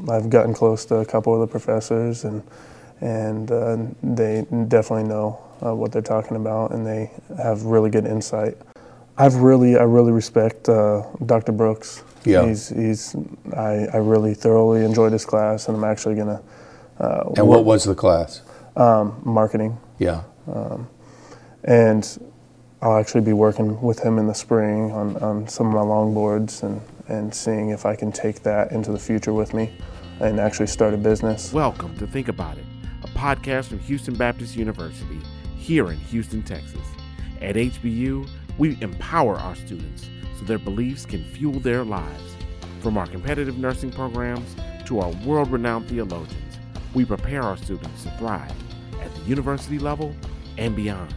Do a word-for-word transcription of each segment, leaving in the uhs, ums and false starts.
I've gotten close to a couple of the professors, and and uh, they definitely know uh, what they're talking about, and they have really good insight. I've really, I really respect uh, Doctor Brooks. Yeah. He's, he's, I, I really thoroughly enjoyed his class, and I'm actually gonna. Uh, and what was the class? Um, marketing. Yeah. Um, and I'll actually be working with him in the spring on, on some of my longboards and, and seeing if I can take that into the future with me and actually start a business. Welcome to Think About It, a podcast from Houston Baptist University here in Houston, Texas. At H B U, we empower our students so their beliefs can fuel their lives. From our competitive nursing programs to our world-renowned theologians, we prepare our students to thrive at the university level and beyond.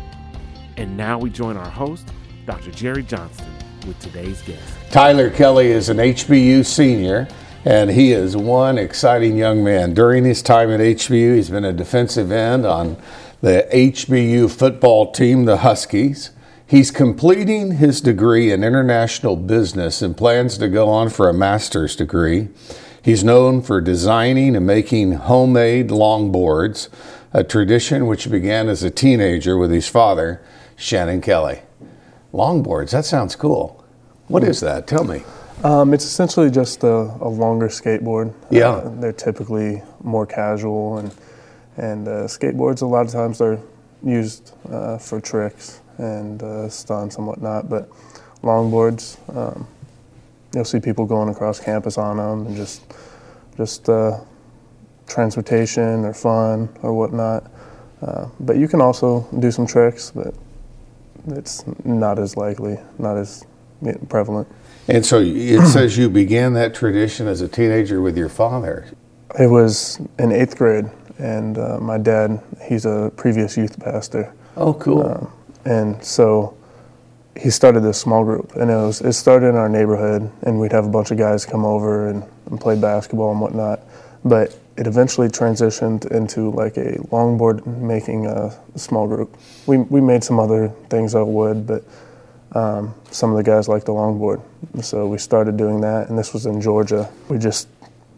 And now we join our host, Doctor Jerry Johnston, with today's guest. Tyler Kelly is an H B U senior, and he is one exciting young man. During his time at H B U, he's been a defensive end on the H B U football team, the Huskies. He's completing his degree in international business and plans to go on for a master's degree. He's known for designing and making homemade longboards, a tradition which began as a teenager with his father, Shannon Kelly. Longboards, that sounds cool. What is that? Tell me. Um, it's essentially just a, a longer skateboard. Yeah. Uh, they're typically more casual, and and uh, skateboards a lot of times they're used uh, for tricks and uh, stunts and whatnot, but longboards, um, you'll see people going across campus on them, and just just uh, transportation or fun or whatnot. Uh, but you can also do some tricks, but it's not as likely, not as prevalent. And so it says you began that tradition as a teenager with your father. It was in eighth grade, and uh, my dad, he's a previous youth pastor. Oh, cool. Um, and so he started this small group, and it was it started in our neighborhood, and we'd have a bunch of guys come over and, and play basketball and whatnot. But it eventually transitioned into like a longboard making a small group. We we made some other things out of wood, but um, some of the guys liked the longboard. So we started doing that, and this was in Georgia. We just,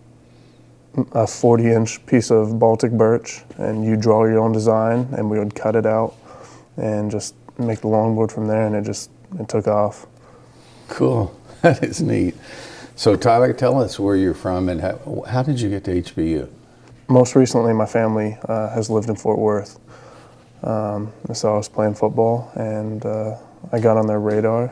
a forty inch piece of Baltic birch, and you draw your own design, and we would cut it out and just make the longboard from there, and it just, it took off. Cool, that is neat. So Tyler, tell us where you're from and how, how did you get to H B U? Most recently, my family uh, has lived in Fort Worth. Um, so I was playing football, and uh, I got on their radar.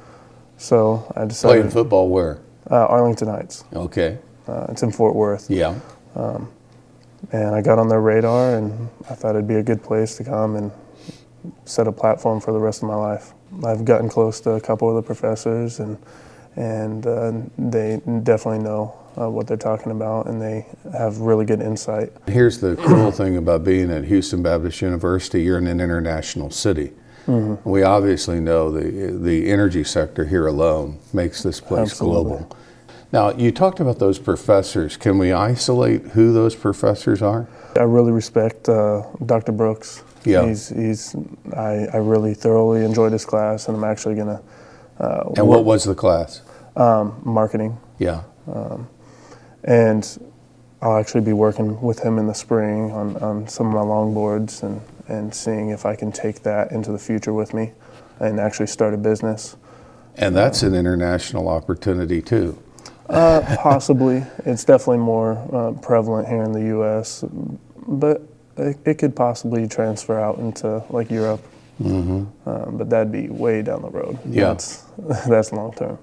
So I decided. Playing football where? Uh, Arlington Heights. Okay. Uh, it's in Fort Worth. Yeah. Um, and I got on their radar, and I thought it'd be a good place to come and set a platform for the rest of my life. I've gotten close to a couple of the professors, and and uh, they definitely know uh, what they're talking about, and they have really good insight. Here's the cool thing about being at Houston Baptist University. You're in an international city. Mm-hmm. We obviously know the the energy sector here alone makes this place Absolutely. global. Now, you talked about those professors. Can we isolate who those professors are? I really respect uh, Doctor Brooks. Yeah. He's, he's, I, I really thoroughly enjoyed his class, and I'm actually going to uh, And what was the class? Um, marketing. Yeah. Um, and I'll actually be working with him in the spring on, on some of my longboards and, and seeing if I can take that into the future with me and actually start a business. And that's an international opportunity too. Uh, possibly. It's definitely more uh, prevalent here in the U S, but it, it could possibly transfer out into like Europe. Mm-hmm. Um, but that'd be way down the road. Yeah. That's, that's long term.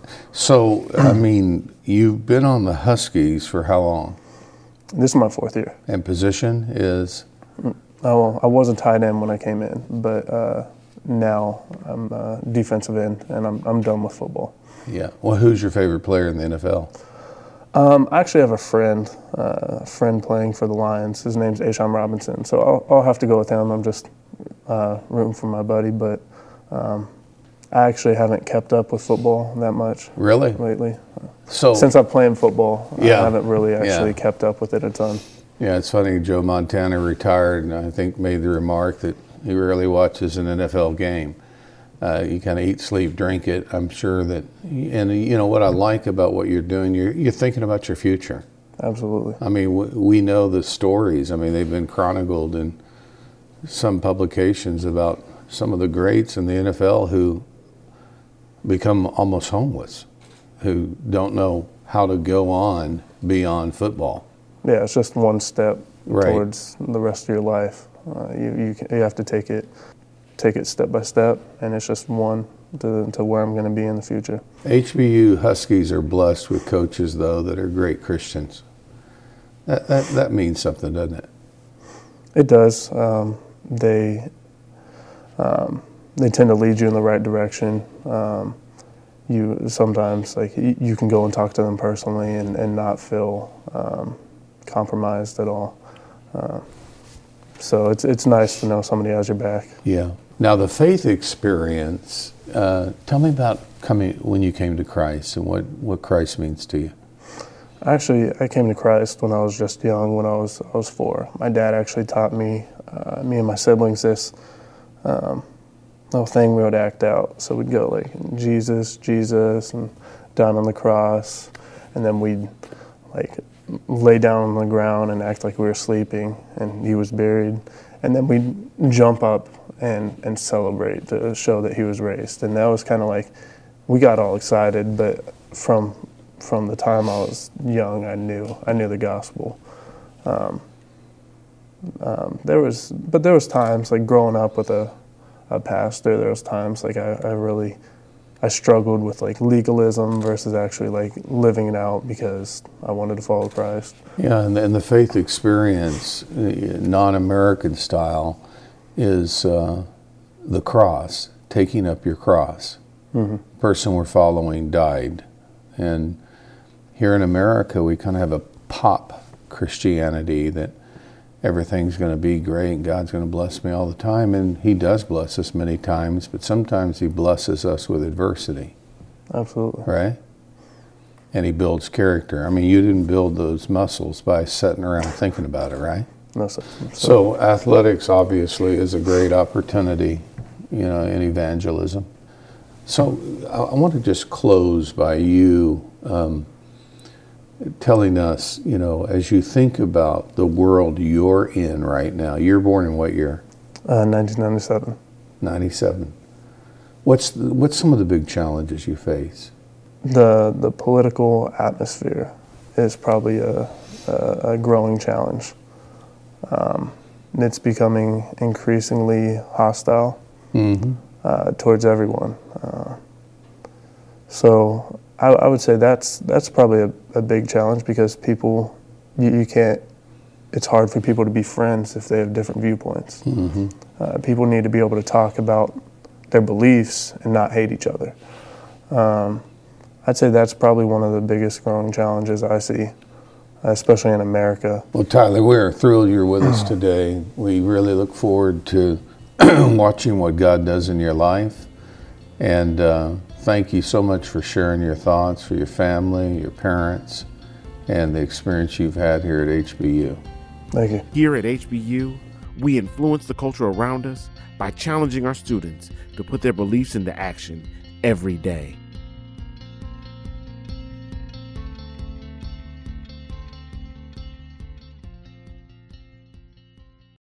So, I mean, you've been on the Huskies for how long? This is my fourth year. And position is? Oh, I was a tight end when I came in, but uh, now I'm a defensive end, and I'm I'm done with football. Yeah. Well, who's your favorite player in the N F L? Um, I actually have a friend, uh, a friend playing for the Lions. His name's A'Shawn Robinson, so I'll, I'll have to go with him. I'm just uh, rooting for my buddy, but um, I actually haven't kept up with football that much. Really? Lately. So since I've played football, yeah, I haven't really actually yeah. kept up with it a ton. Yeah, it's funny. Joe Montana retired, and I think made the remark that he rarely watches an N F L game. Uh, you kind of eat, sleep, drink it. I'm sure that, and you know what I like about what you're doing, you're you're thinking about your future. Absolutely. I mean, w- we know the stories. I mean, they've been chronicled in some publications about some of the greats in the N F L who become almost homeless, who don't know how to go on beyond football. Yeah, it's just one step Right. towards the rest of your life. Uh, you, you you have to take it take it step by step, and it's just one to, to where I'm going to be in the future. H B U Huskies are blessed with coaches, though, that are great Christians. That that, that means something, doesn't it? It does. Um, they um, they tend to lead you in the right direction. Um, you sometimes like you, you can go and talk to them personally and, and not feel um, compromised at all. Uh, so it's it's nice to know somebody has your back. Yeah. Now, the faith experience, uh, tell me about coming when you came to Christ and what, what Christ means to you. Actually, I came to Christ when I was just young, when I was I was four. My dad actually taught me, uh, me and my siblings, this um, little thing we would act out. So we'd go like, Jesus, Jesus, and down on the cross, and then we'd like lay down on the ground and act like we were sleeping, and he was buried. And then we'd jump up and, and celebrate to show that he was raised. And that was kind of like, we got all excited, but from from the time I was young, I knew I knew the gospel. Um, um, there was, but there was times like growing up with a, a pastor. There was times like I, I really, I struggled with like legalism versus actually like living it out because I wanted to follow Christ. Yeah, and, and the faith experience, uh, non-American style, is uh, the cross, taking up your cross. Mm-hmm. The person we're following died, and here in America, we kind of have a pop Christianity that everything's going to be great and God's going to bless me all the time. And he does bless us many times, but sometimes he blesses us with adversity. Absolutely. Right? And he builds character. I mean, you didn't build those muscles by sitting around thinking about it, right? No, sir. So, So athletics obviously is a great opportunity, you know, in evangelism. So I, I want to just close by you um, telling us, you know, as you think about the world you're in right now, you're born in what year? uh, nineteen ninety-seven. ninety-seven. What's the, what's some of the big challenges you face? The the political atmosphere is probably a, a, a growing challenge. Um, it's becoming increasingly hostile Mm-hmm. uh, towards everyone. Uh, so I, I would say that's that's probably a, a big challenge because people, you, you can't, it's hard for people to be friends if they have different viewpoints. Mm-hmm. Uh, people need to be able to talk about their beliefs and not hate each other. Um, I'd say that's probably one of the biggest growing challenges I see, especially in America. Well, Tyler, we're thrilled you're with us today. We really look forward to watching what God does in your life. And uh, thank you so much for sharing your thoughts for your family, your parents, and the experience you've had here at H B U. Thank you. Here at H B U, we influence the culture around us by challenging our students to put their beliefs into action every day.